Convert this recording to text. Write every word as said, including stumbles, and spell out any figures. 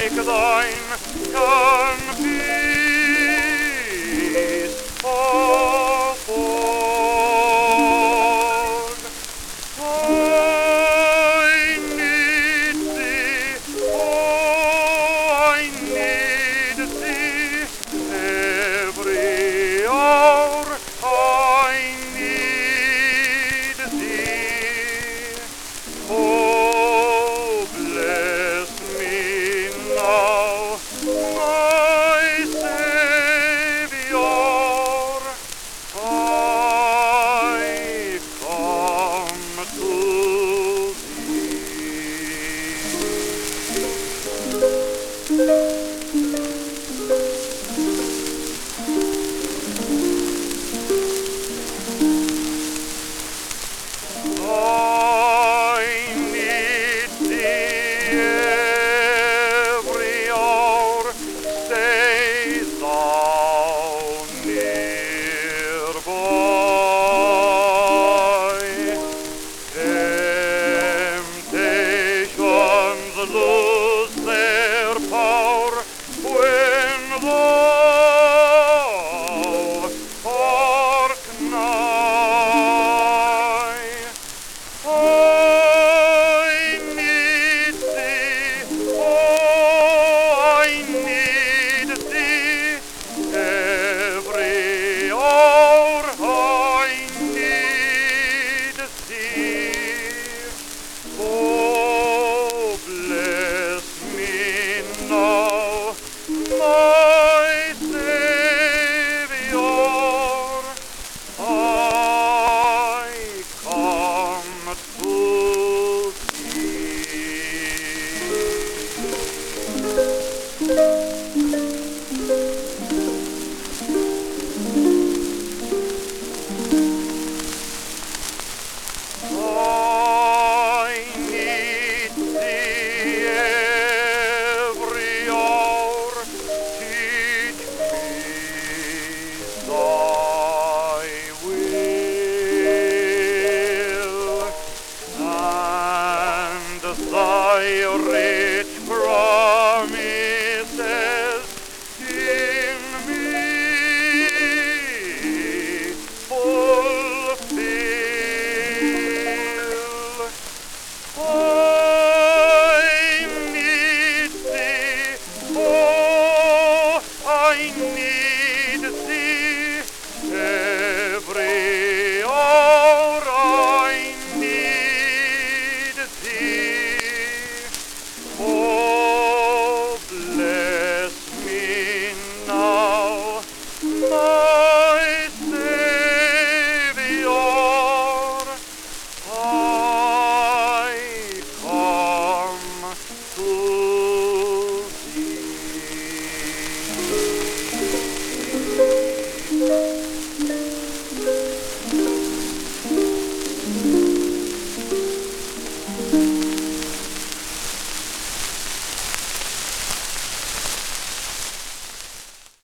make thine confess afford. I need thee, oh, I need thee every hour. I need thee. Oh, bless me now, my Savior. I come to I need thee every hour. Stay thou nearby. Temptations lose their power when thou art nigh. I need thee, oh, I need thee every hour. I need thee. Oh, bless me now, my Savior. I come to I need thee every hour. Teach me thy will and thy rich promise.